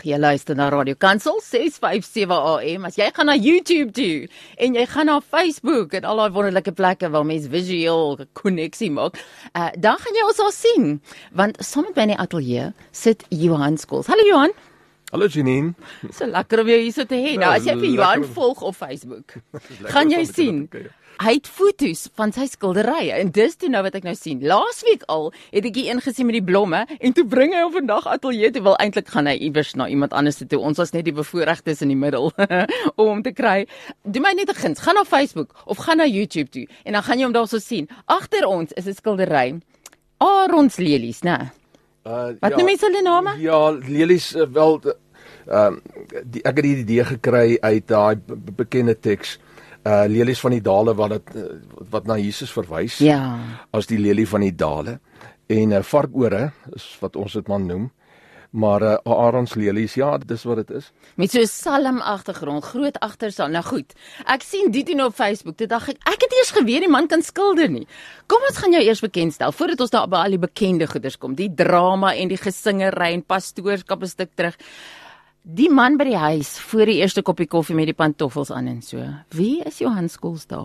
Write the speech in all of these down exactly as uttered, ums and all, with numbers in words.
Jy luister na Radio Kansel ses vyf sewe A M. As jy gaan na YouTube toe en jy gaan na Facebook en al daai wonderlike plekke waar mens visueel koneksie maak, uh, dan gaan jy ons al sien. Want saam met my in die ateljee sit Johan Skols. Hallo Johan. Hallo Janine. So lekker om jou hier so te hê. Nou as jy vir Johan volg op Facebook, gaan jy sien. Hy het foto's van sy skilderye en dis toe nou wat ek nou sien. Laasweek al het ek hier ingesien met die blomme en toe bring hy hom vandag ateljee toe. Wil eintlik gaan hy iewers na iemand anders toe. Ons was net die bevoorregtes in die middel om hom te kry. Doen my net 'n guns, gaan na Facebook of gaan na YouTube toe en dan gaan jy hom daar so sien. Agter ons is 'n skildery. Aronslelies, né? Uh, wat ja, noem jy hulle name? Ja, lelies uh, wel uh, die, ek het die idee gekry uit daai bekende teks. Uh, lelies van die dale wat het, uh, wat na Jesus verwys, ja. As die lelie van die dale, en uh, varkore, is wat ons dit man noem, maar uh, aronslelies, ja, dis wat dit is. Met so 'n salm agtergrond, groot agtersal, nou goed, ek sien dit hier op Facebook, toe dacht ek, ek het eers geweet, die man kan skilder nie. Kom ons gaan jou eers bekendstel, voordat ons daar by al die bekende goeders kom, die drama en die gesingery en pastoorskap 'n stuk terug. Die man by die huis, voor die eerste koppie koffie met die pantoffels aan en so. Wie is Johan Skols daar?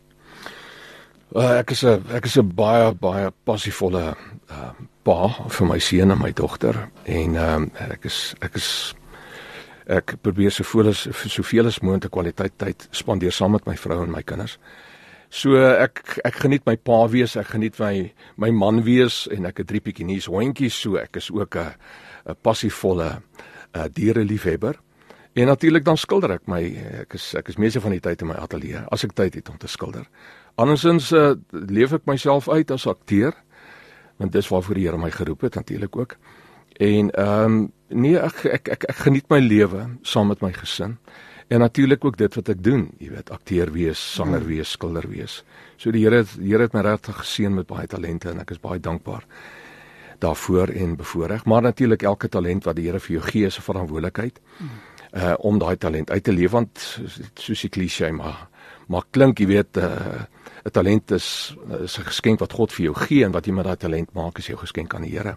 Uh, ek is 'n ek is 'n baie baie passievolle uh, pa vir my seun en my dogter en uh, ek is ek is ek probeer soveel as soveel as moontlik kwaliteit tyd spandeer saam met my vrou en my kinders. So ek ek geniet my pa wees, ek geniet my my man wees en ek het drie bikinis hondjies, so ek is ook 'n 'n passievolle Uh, diereliefhebber, en natuurlik dan skilder ek my, ek is, ek is meeste van die tyd in my ateljee, as ek tyd het om te skilder. Andersins uh, leef ek myself uit as akteur, want dis waarvoor die Here my geroep het, natuurlik ook, en um, nee, ek, ek, ek, ek geniet my lewe, saam met my gesin, en natuurlik ook dit wat ek doen, jy weet, akteur wees, sanger wees, skilder wees, so die Here, die Here het my regtig geseën met baie talente, en ek is baie dankbaar daarvoor en bevoorreg, maar natuurlik elke talent wat die Here vir jou gee is 'n verantwoordelikheid mm. uh, om daai talent uit te leef, want soos die kliseë maar maar klink, jy weet, 'n uh, talent is is 'n geskenk wat God vir jou gee, en wat jy met daai talent maak is jou geskenk aan die Here.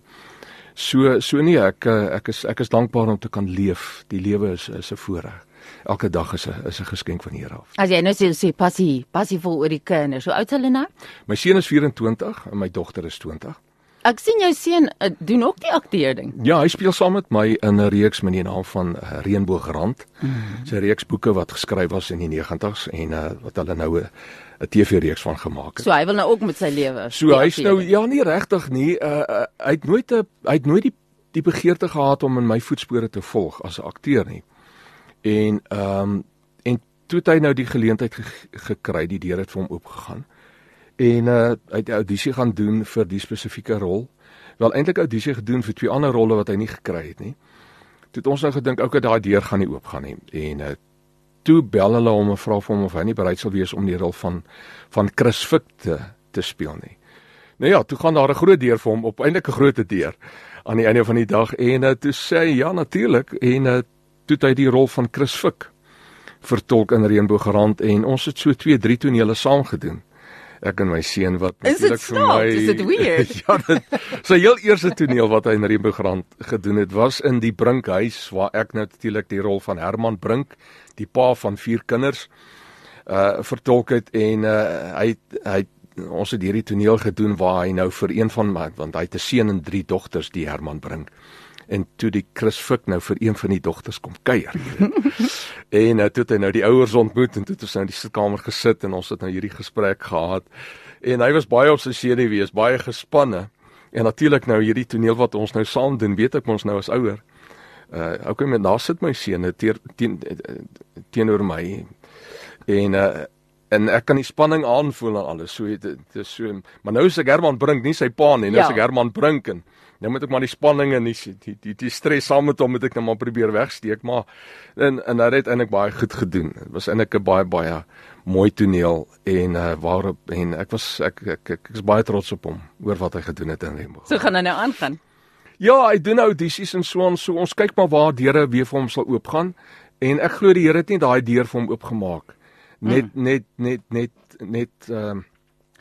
So so nee, ek ek is ek is dankbaar om te kan leef. Die lewe is is 'n voorreg. Elke dag is 'n is 'n geskenk van die Here af. As jy nou sê sê passie, passievol oor die kinders. Hoe oud is hulle nou? My seun is vyf-en-twintig en my dogter is twintig. Ek sien jou seun uh, doen ook die akteur ding. Ja, hy speel saam met my in 'n reeks met die naam van uh, Reënboogrand. Mm-hmm. Dis 'n reeks boeke wat geskryf was in die negentigs en uh, wat hulle nou 'n 'n T V-reeks van gemaak het. So hy wil nou ook met sy lewe. So hy's nou ja nie regtig nie. Uh, uh, hy het nooit 'n hy het nooit die die begeerte gehad om in my voetspore te volg as 'n akteur nie. En ehm um, en toe het hy nou die geleentheid ge gekry, die deur het vir hom oopgegaan. En uh, hy het audisie gaan doen vir die spesifieke rol. Wel eintlik audisie gedoen vir twee ander rolle wat hy nie gekry het nie. Toe het ons nou gedink, okay, daai deur gaan nie oopgaan nie. En uh, toe bel hulle hom en vra vir hom of hy nie bereid sal wees om die rol van van Chris Fik te te speel nie. Nou ja, toe gaan daar 'n groot deur vir hom op, eintlik 'n groot deur aan die einde van die dag, en uh, toe sê hy ja natuurlik, en uh, toe het hy die rol van Chris Fik vertolk in Reënboogrand, en ons het so twee, drie tonele saam gedoen. Ek en my seun wat natuurlik vir my is dit weird. Ja, dit sy heel eerste toneel wat hy in Reënboogrand gedoen het was in die Brinkhuis, waar ek nou natuurlik die rol van Herman Brink, die pa van vier kinders, uh vertolk het, en uh hy hy ons het hierdie toneel gedoen waar hy nou vir een van my, want hy het 'n seun en drie dogters, die Herman Brink. En toe die Chris Fik nou vir een van die dogters kom kuier. En uh, toe het hy nou die ouers ontmoet, en toe het ons nou in die sitkamer gesit, en ons het nou hierdie gesprek gehad. En hy was baie op sy senuwees, baie gespanne. En natuurlik nou hierdie toneel wat ons nou saam doen, weet ek ons nou as ouer. Uh okay, met daar sit my seun teen teen teenoor my. En uh en ek kan die spanning aanvoel en alles. So dit is so, maar nou is ek Herman Brink, nie sy pa nie, nou is ek Herman Brink, en nou moet ek maar die spanning en die die die, die stres saam met hom moet ek nou maar probeer wegsteek, maar en en hy het eintlik baie goed gedoen. Dit was eintlik 'n baie baie mooi toneel, en uh, waarop en ek was ek ek, ek ek is baie trots op hom oor wat hy gedoen het in Reënboog. So gaan hy nou aangaan. Ja, hy doen audisies en so en so. Ons kyk maar waar deure weer vir hom sal oopgaan, en ek glo die Here het nie daai deur vir hom oopgemaak. Net, mm. net, net, net, net, ehm, uh,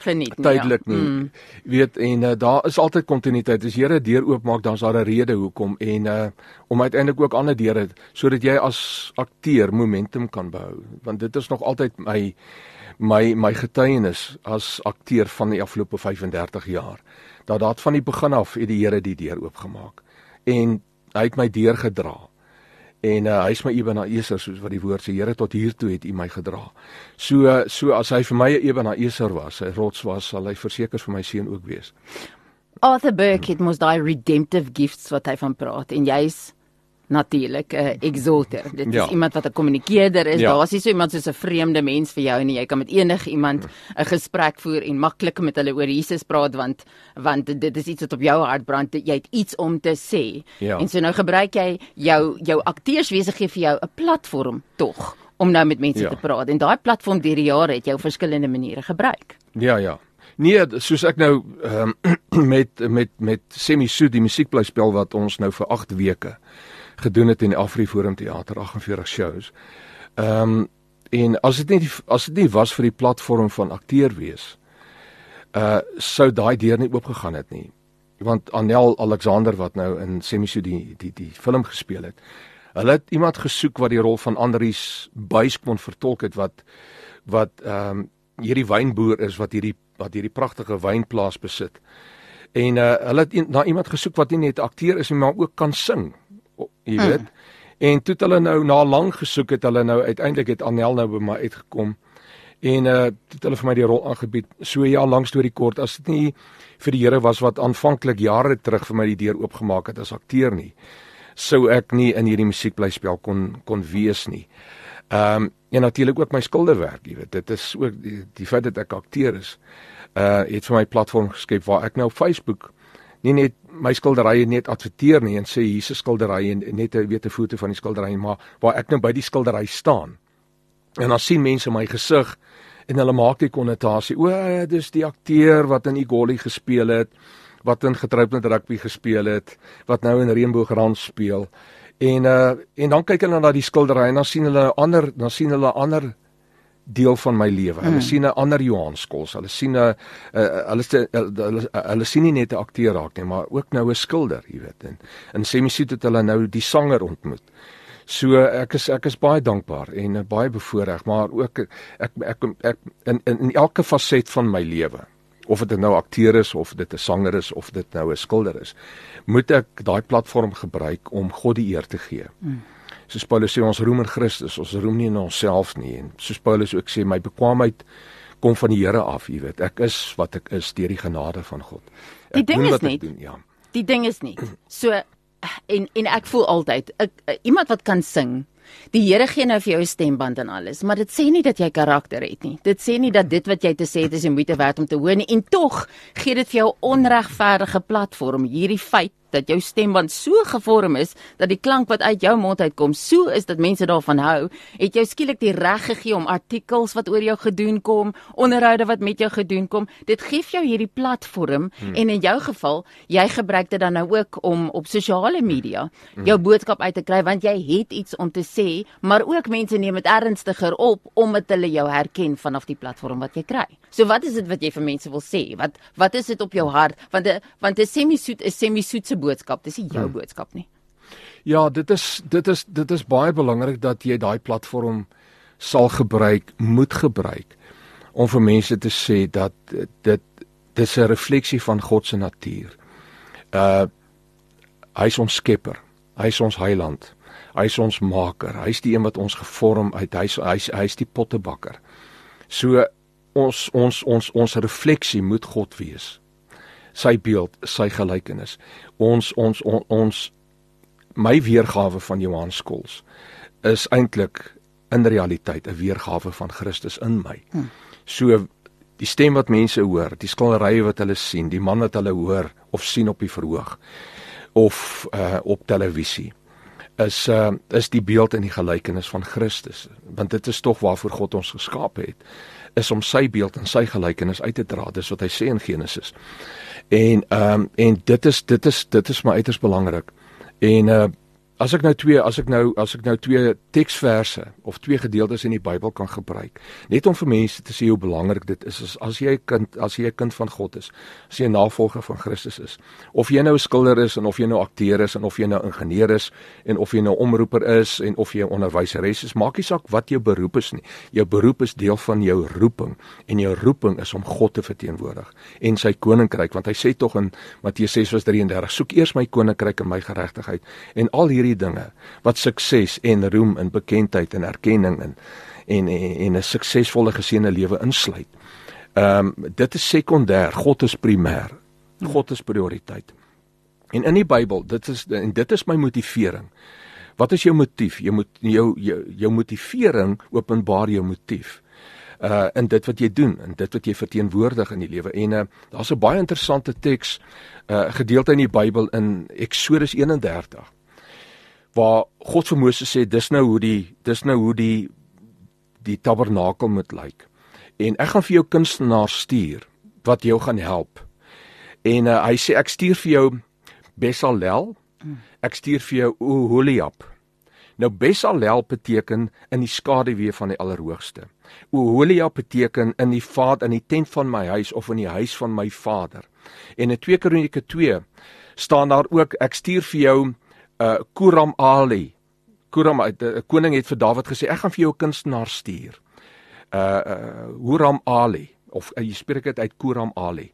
geniet nie. Tydelik nie. Mm. Weet, en uh, daar is altyd kontinuïteit. As Here 'n deur oopmaak, dan is daar 'n rede hoekom en uh, om uiteindelik ook ander deure sodat jy as akteur momentum kan behou. Want dit is nog altyd my my my getuienis as akteur van die afgelope vyf en dertig jaar. Dat dat van die begin af het die Here die deur oopgemaak. En hy het my deur gedra. En uh, hy is my Ebenezer, soos wat die woord sê, Here, tot hier toe het U my gedra. So uh, so as hy vir my 'n Ebenezer was, 'n rots was, sal hy verseker vir my seun ook wees. Arthur Burke het mos daai redemptive gifts wat hy van praat en jy's natuurlik 'n uh, exhorter. Dit is ja. iemand wat 'n kommunikeerder is. Ja. Daar is nie so iemand soos 'n vreemde mens vir jou nie. Jy kan met enige iemand 'n gesprek voer en maklik met hulle oor Jesus praat want want dit is iets wat op jou hart brand. Jy het iets om te sê. Ja. En so nou gebruik jy jou jou akteurswese gee vir jou 'n platform tog om nou met mense ja. te praat. En daai platform deur die jare het jy op verskillende maniere gebruik. Ja, ja. Nee, soos ek nou um, met met met Semi-Soet die musiekblyspel wat ons nou vir agt weke gedoen het in die AfriForum Theater, agt en veertig shows. Ehm um, en as dit nie as dit nie was vir die platform van akteur wees, uh sou daai deur nie oopgegaan het nie. Want Anel Alexander wat nou in Semi-Soet die die die film gespeel het, hulle het iemand gesoek wat die rol van Andries Buys kon vertolk het wat wat ehm um, hierdie wynboer is wat hierdie wat hierdie pragtige wynplaas besit. En uh hulle het een, na iemand gesoek wat nie net akteur is nie, maar ook kan sing. Jy weet. Mm. En toe het hulle nou na lank gesoek het hulle nou uiteindelik het Anel nou by my uitgekom. En uh toe het hulle vir my die rol aangebied. So ja, lank storie kort, as dit nie vir die Here was wat aanvanklik jare terug vir my die deur oopgemaak het as akteur nie, sou ek nie in hierdie musiekblyspel kon kon wees nie. Ehm um, en natuurlik ook my skilderwerk, jy weet. Dit is ook die, die feit dat ek akteur is. Uh het vir my platform geskep waar ek nou op Facebook nie net my skilderye net adverteer nie en sê hier is 'n skildery en net 'n weet 'n foto van die skildery, maar waar ek nou by die skildery staan. En dan sien mense my gesig en hulle maak die konnotasie, o, dis die akteur wat in Igoli gespeel het, wat in Getroud met Rugby gespeel het, wat nou in Reënboogrand speel. En uh en dan kyk hulle na die skildery en dan sien hulle 'n ander dan sien hulle 'n ander deel van my lewe. Hulle mm. sien 'n ander Johan Skols. Hulle sien 'n uh, hulle, hulle, hulle hulle sien nie net 'n akteur raak nie, maar ook nou 'n skilder, jy weet. En in Semi-Soet het hulle nou die sanger ontmoet. So ek is ek is baie dankbaar en uh, baie bevoorreg, maar ook ek ek, ek, ek in, in in elke faset van my lewe, of dit nou akteur is of dit 'n sanger is of dit nou 'n skilder is, moet ek daai platform gebruik om God die eer te gee. Mm. Soos Paulus sê, ons roem in Christus, ons roem nie in onsself nie. En soos Paulus ook sê, my bekwaamheid kom van die Here af, jy weet. Ek is wat ek is deur die genade van God. Ek die ding is net, doen, ja. die ding is net, so, en, en ek voel altyd, ek, iemand wat kan sing, die Here gee nou vir jou 'n stemband en alles, maar dit sê nie dat jy karakter het nie. Dit sê nie dat dit wat jy te sê het is en moeite werd om te hoor nie. En tog gee dit vir jou 'n onregverdige platform, hierdie feit dat jou stemband so gevorm is dat die klank wat uit jou mond uitkom so is dat mense daarvan hou, het jou skielik die reg gegee om artikels wat oor jou gedoen kom, onderhoude wat met jou gedoen kom. Dit gee jou hierdie platform hmm. en in jou geval, jy gebruik dit dan nou ook om op sosiale media jou hmm. boodskap uit te kry want jy het iets om te sê, maar ook mense neem dit ernstiger op omdat hulle jou herken vanaf die platform wat jy kry. So wat is dit wat jy vir mense wil sê? Wat wat is dit op jou hart? Want 'n want 'n Semi-Soet is Semi-Soet boodskap, dis nie jou hmm. boodskap nie. Ja, dit is dit is dit is baie belangrik dat jy daai platform sal gebruik, moet gebruik om vir mense te sê dat dit dis 'n refleksie van God se natuur. Uh hy is ons skepper, hy is ons heiland, hy is ons maker, hy is die een wat ons gevorm het, hy is hy is, hy is die pottebakker. So ons ons ons ons refleksie moet God wees. Sy beeld, sy gelykenis. Ons ons on, ons my weergawe van Johan Skols is eintlik in realiteit 'n weergawe van Christus in my. Hmm. So die stem wat mense hoor, die skilderye wat hulle sien, die man wat hulle hoor of sien op die verhoog of uh, op televisie, is uh, is die beeld en die gelykenis van Christus, want dit is tog waarvoor God ons geskaap het, is om sy beeld en sy gelykenis uit te dra. Dis wat hy sê in Genesis. En ehm um, en dit is dit is dit is my uiters belangrik. En uh as ek nou twee as ek nou as ek nou twee teksverse of twee gedeeltes in die Bybel kan gebruik, net om vir mense te sê hoe belangrik dit is, is as jy 'n kind as jy 'n kind van God is, as jy 'n navolger van Christus is, of jy nou 'n skilder is en of jy nou akteur is en of jy nou ingenieur is en of jy nou omroeper is en of jy 'n onderwyseres is, maak nie saak wat jou beroep is nie. Jou beroep is deel van jou roeping en jou roeping is om God te verteenwoordig en sy koninkryk, want hy sê tog in Matteus ses vers drie en dertig, soek eers my koninkryk en my geregtigheid en al hierdie dinge wat sukses en roem en bekendheid en erkenning en en en 'n suksesvolle geseënde lewe insluit. Ehm um, dit is sekondêr, God is primêr. God is prioriteit. En in die Bybel, dit is en dit is my motivering. Wat is jou motief? Jy moet jou jou, jou motivering openbaar jou motief. Uh in dit wat jy doen en dit wat jy verteenwoordig in die lewe. En uh, daar's 'n baie interessante teks uh gedeelte in die Bybel in Eksodus eenendertig waar God vir Moses sê dis nou hoe die dis nou hoe die die tabernakel moet lyk. En ek gaan vir jou kunstenaars stuur wat jou gaan help. En uh, hy sê ek stuur vir jou Besalel, ek stuur vir jou Oholiab. Nou Besalel beteken in die skaduwee van die Allerhoogste. Oholiab beteken in die vader in die tent van my huis of in die huis van my vader. En in twee Kronieke twee staan daar ook ek stuur vir jou uh, Kuram Ali. Kuram, die koning het vir Dawid gesê ek gaan vir jou 'n kunstenaar stuur. Uh, uh Huram Ali of uh, jy spreek dit uit Kuram Ali.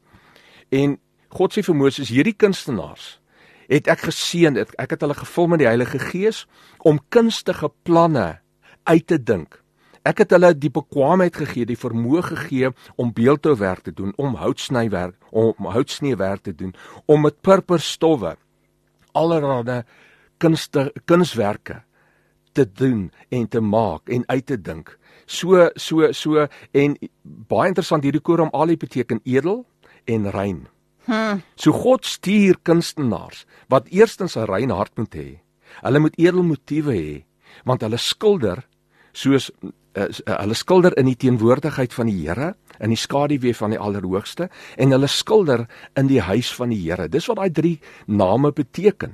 En God sê vir Moses hierdie kunstenaars het ek geseën, ek het hulle gevul met die Heilige Gees om kunstige planne uit te dink. Ek het hulle die bekwaamheid gegee, die vermoë gegee om beeldhouwerk te doen, om houtsnywerk, om houtsneewerk te doen, om met purperstowwe allerlei kunste kunswerke te doen en te maak en uit te dink. So so so en baie interessant, hierdie Kuram Ali beteken edel en rein. Hmm. So God stuur kunstenaars wat eerstens 'n rein hart moet hê. Hulle moet edel motiewe hê, want hulle skilder soos uh, hulle skilder in die teenwoordigheid van die Here, in die skaduwee van die Allerhoogste en hulle skilder in die huis van die Here. Dis wat daai drie name beteken.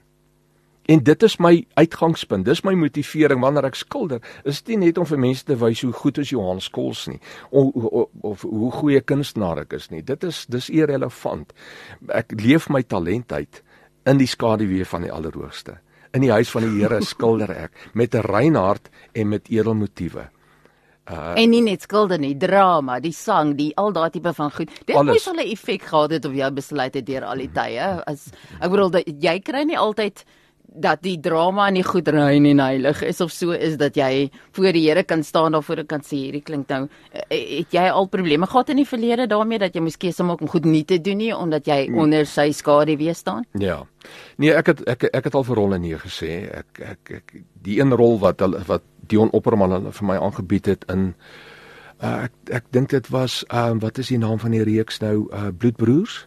En dit is my uitgangspunt, dis my motivering wanneer ek skilder, is dit nie net om vir mense te wys hoe goed is Johan Skols nie, of, of, of hoe goeie kunstenaar ek is nie, dit is dis irrelevant. Ek leef my talent uit in die skaduwee van die Allerhoogste. In die huis van die Here skilder ek, met 'n rein hart en met edel motiewe. Uh, en nie net skilder nie, drama, die sang, die al daai tipe van goed. Dit moes al 'n effek gehad het op jou besluite deur al die tye. As ek bedoel dat jy kry nie altyd dat die drama en die goed rein en heilig is of so is dat jy voor die Here kan staan daarvoor en kan sê hierdie klink nou, het jy al probleme gehad in die verlede daarmee dat jy moes keuse maak om goed nie te doen nie omdat jy hmm. onder sy skaduwee staan? Ja. Nee, ek het ek ek het al vir rolle nee gesê. Ek ek ek die een rol wat wat Dion Opperman vir my aangebied het in uh, ek ek dink dit was uh, wat is die naam van die reeks nou uh, Bloedbroers.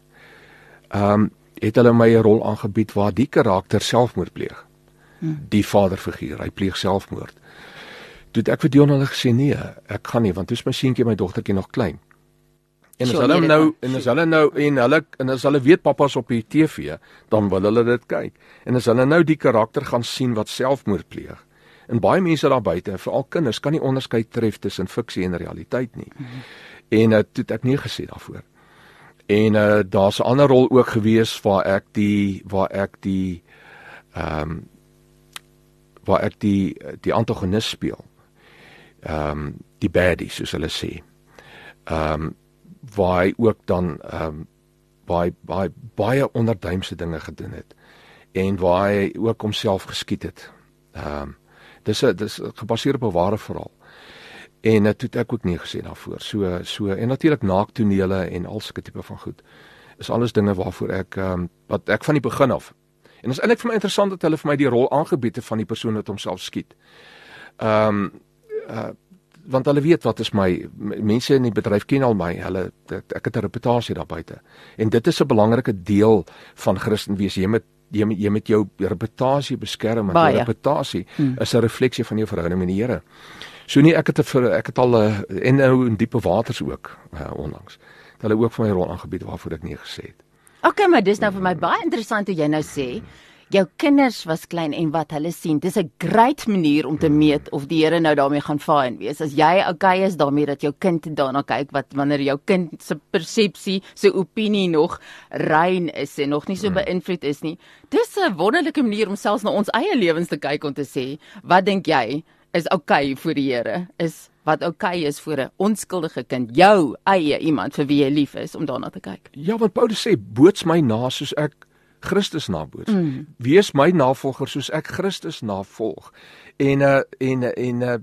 Ehm um, het hulle my 'n rol aangebied waar die karakter selfmoord pleeg. Hmm. Die vaderfiguur, hy pleeg selfmoord. Toe ek vir Dion hulle gesê nee, ek gaan nie want toe is my seentjie en my dogtertjie nog klein. En as so, hulle nee, nou en as hulle nou en hulle en as hulle weet pappa's op die T V, dan wil hulle dit kyk. En as hulle nou die karakter gaan sien wat selfmoord pleeg. En baie mense daar buite, veral kinders, kan nie onderskei tref tussen fiksie en realiteit nie. Hmm. En uh, toe ek nee gesê daarvoor. En uh, daar's 'n ander rol ook gewees waar ek die waar ek die ehm um, waar ek die die antagonis speel. Ehm um, die baddie soos hulle sê. Ehm um, waar hy ook dan ehm um, baie baie baie onderduimse dinge gedoen het en waar hy ook homself geskiet het. Ehm um, dis 'n dis gebaseer op 'n ware verhaal. En dit het ek ook nie gesê daarvoor. So so en natuurlik naaktonele en al sulke tipe van goed. Is alles dinge waarvoor ek um, wat ek van die begin af. En dit is eintlik vir my interessant dat hulle vir my die rol aangebied het van die persoon wat homself skiet. Ehm um, uh, want hulle weet wat is my mense in die bedryf ken al my. Hulle ek het 'n reputasie daar buite. En dit is 'n belangrike deel van Christen wees. Jy moet jy moet jy met jou reputasie beskerm, want jou reputasie hmm. is 'n refleksie van jou verhouding met die Here. So nee, ek het vir ek het al uh, en nou in diepe waters ook uh, onlangs. Hulle ook vir my rol aangebied waarvoor ek nee gesê het. Okay, maar dis nou vir my baie interessant hoe jy nou sê jou kinders was klein en wat hulle sien. Dis 'n great manier om te meet of die Here nou daarmee gaan fine wees. As jy okay is daarmee dat jou kind daarna kyk wat wanneer jou kind se persepsie, se opinie nog rein is en nog nie so beïnvloed is nie. Dis 'n wonderlike manier om selfs na ons eie lewens te kyk om te sê, wat dink jy is okay vir die Here? Is wat okay is vir 'n onskuldige kind, jou eie iemand vir wie jy lief is, om daarna te kyk. Ja, want Paulus sê, boots my na soos ek Christus naboots. Mm. Wees my navolger soos ek Christus navolg. En uh, en en uh,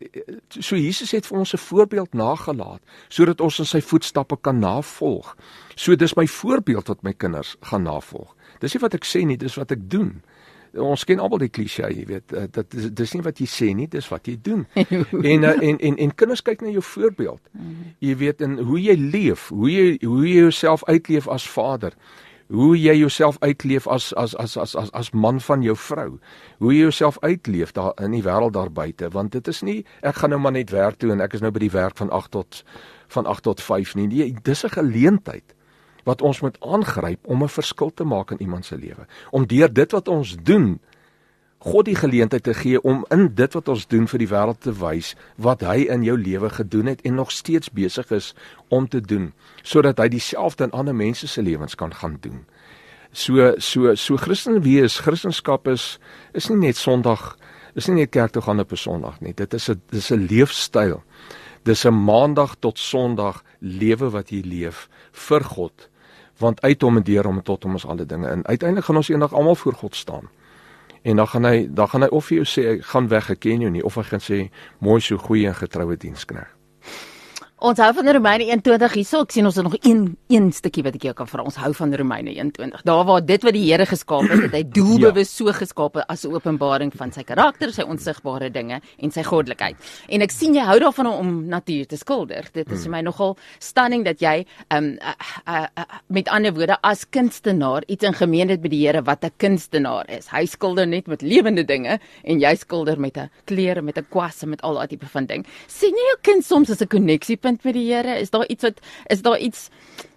so Jesus het vir ons 'n voorbeeld nagelaat sodat ons in sy voetstappe kan navolg. So dis my voorbeeld wat my kinders gaan navolg. Dis nie wat ek sê nie, dis wat ek doen. Ons ken almal die klise, jy weet, uh, dat dis, dis nie wat jy sê nie, dis wat jy doen. en, uh, en en en kinders kyk na jou voorbeeld. Mm. Jy weet, en hoe jy leef, hoe jy hoe jy jouself uitleef as vader. Hoe jy jouself uitleef as as as as as as man van jou vrou. Hoe jy jouself uitleef daar in die wêreld daar buite, want dit is nie ek gaan nou maar net werk toe en ek is nou by die werk van agt tot van agt tot vyf nie. Nee, dis 'n geleentheid wat ons moet aangryp om 'n verskil te maak in iemand se lewe. Om deur dit wat ons doen, God die geleentheid te gee om in dit wat ons doen vir die wêreld te wys wat hy in jou lewe gedoen het en nog steeds besig is om te doen, sodat hy dieselfde in ander mense se lewens kan gaan doen. So so so Christen wees, Christendom is is nie net Sondag, is nie net kerk toe gaan op 'n Sondag nie. Dit is 'n dis 'n leefstyl. Dis 'n Maandag tot Sondag lewe wat jy leef vir God, want uit hom en deur hom en tot hom is alle dinge. En uiteindelik gaan ons eendag almal voor God staan. En dan gaan hy dan gaan hy of vir jou sê ek gaan weg, ek ken jou nie, of hy gaan sê mooi so goeie en getroue diensknegt. Ons hou van Romeine eenentwintig hierso. Ek sien ons het nog een een stukkie wat ek jou kan vra. Ons hou van Romeine eenentwintig. Daar waar dit wat die Here geskaap het, het hy doelbewus ja. so geskaap as 'n openbaring van sy karakter, sy onsigbare dinge en sy goddelikheid. En ek sien jy hou daarvan om natuur te skilder. Dit is vir my nogal stunning dat jy um, uh, uh, uh, met ander woorde as kunstenaar iets in gemeen het met die Here wat 'n kunstenaar is. Hy skilder net met lewende dinge en jy skilder met 'n kleure, met 'n kwasse, met al daai tipe van ding. Sien jy jou kind soms as 'n koneksiepunt met die Here? Is daar iets wat is daar iets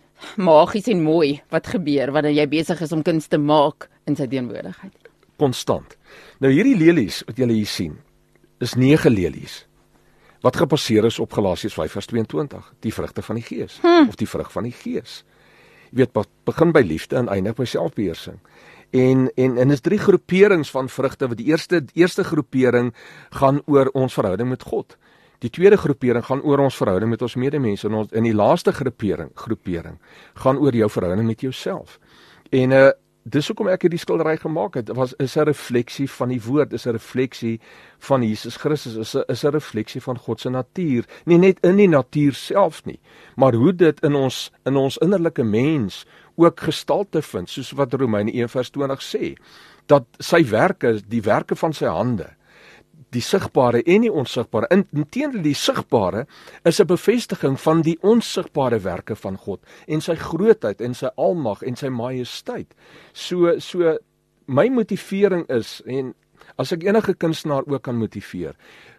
magies en mooi wat gebeur wanneer jy besig is om kuns te maak in sy teenwoordigheid? Konstant. Nou hierdie lelies wat julle hier sien, is nege lelies wat gebaseer is op Galasiërs vyf vers tweeëntwintig, die vrugte van die Gees hmm. of die vrug van die Gees. Jy weet, wat begin by liefde en eindig by selfbeheersing. En en en is drie groeperings van vrugte. Wat die eerste die eerste groepering gaan oor ons verhouding met God. Die tweede groepering gaan oor ons verhouding met ons medemense en ons in die laaste groepering groepering gaan oor jou verhouding met jouself. En uh dis hoekom ek hierdie skildery gemaak het, was is 'n refleksie van die woord, is 'n refleksie van Jesus Christus, is 'n is 'n refleksie van God se natuur, nie net in die natuur self nie, maar hoe dit in ons in ons innerlike mens ook gestalte vind, soos wat Romeine een vers twintig sê, dat sy werke, die werke van sy hande, die sigbare en die onsigbare, inteendeel die sigbare is 'n bevestiging van die onsigbare werke van God en sy grootheid en sy almag en sy majesteit. So so my motivering is, en as ek enige kunstenaar ook kan motiveer,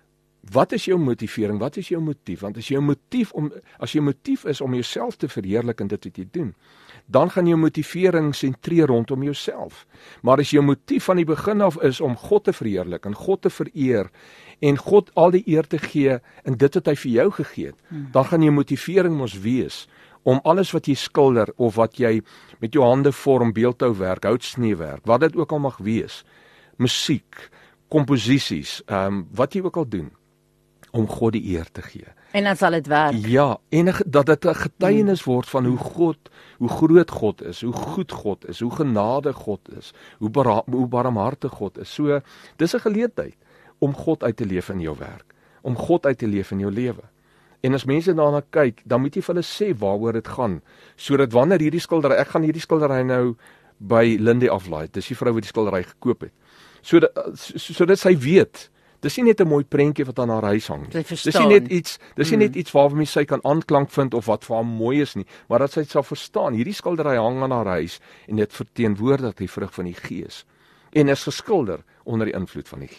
wat is jou motivering? Wat is jou motief? Want as jou motief om as jou motief is om jouself te verheerlik in dit wat jy doen, dan gaan jou motivering sentreer rondom jouself. Maar as jou motief van die begin af is om God te verheerlik en God te vereer en God al die eer te gee in dit wat hy vir jou gegee het, hmm. dan gaan jou motivering mos wees om alles wat jy skilder of wat jy met jou hande vorm, beeldhouwerk, houtsneewerk, wat dit ook al mag wees, musiek, komposisies, um, wat jy ook al doen, om God die eer te gee. En dan sal dit werk. Ja, en dat dit 'n getuienis word van hoe God, hoe groot God is, hoe goed God is, hoe genadig God is, hoe, bara, hoe barmhartig God is. So, dis 'n geleentheid om God uit te leef in jou werk, om God uit te leef in jou lewe. En as mense daarna kyk, dan moet jy vir hulle sê waaroor dit gaan, sodat wanneer hierdie skildery, ek gaan hierdie skildery nou by Lindy aflaai, dis die vrou wat die skildery gekoop het, sodat sodat sy weet. Dis nie net 'n mooi prentjie wat aan haar huis hang nie. Dis nie net iets, dis nie mm. net iets waarmee sy kan aanklank vind of wat vir haar mooi is nie, maar dat sy dit sal verstaan. Hierdie skildery hang aan haar huis en dit verteenwoordig die vrug van die Gees en is geskilder onder die invloed van die Gees.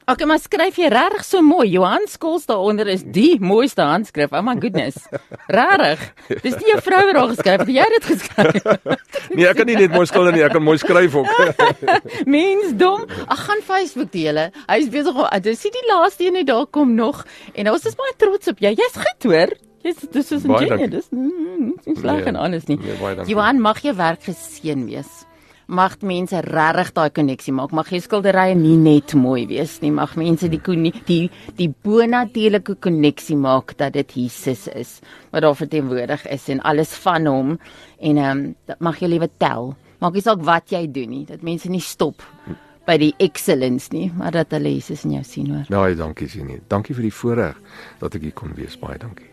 Okay, maar skryf jy regtig so mooi. Johan Skols daaronder is die mooiste handskrif. Oh my goodness. Regtig. Dis nie jou vrou wat daar geskryf het, jy het dit geskryf. Nee, ek kan nie net mooi skilder nie, ek kan mooi skryf ook. Mens dom. Ag, gaan Facebook dele. Hy is besig om, dis die laaste een, daar kom nog. En ons is baie trots op jou. Jy's goed hoor. Jy's dis is 'n genie. Dis nie sleg en alles nie. Nee, Johan, mag jou werk geseën wees. Mag mense regtig daai koneksie maak. Mag jou skilderye nie net mooi wees nie. Mag mense die die die bonatuurlike koneksie maak dat dit Jesus is wat daar verteenwoordig is en alles van hom en ehm um, dat mag jou lewe tel. Maak nie saak wat jy doen nie. Dat mense nie stop by die excellence nie, maar dat hulle Jesus in jou sien hoor. Baie dankie Jenny. Dankie vir die voorreg dat ek hier kon wees. Baie dankie.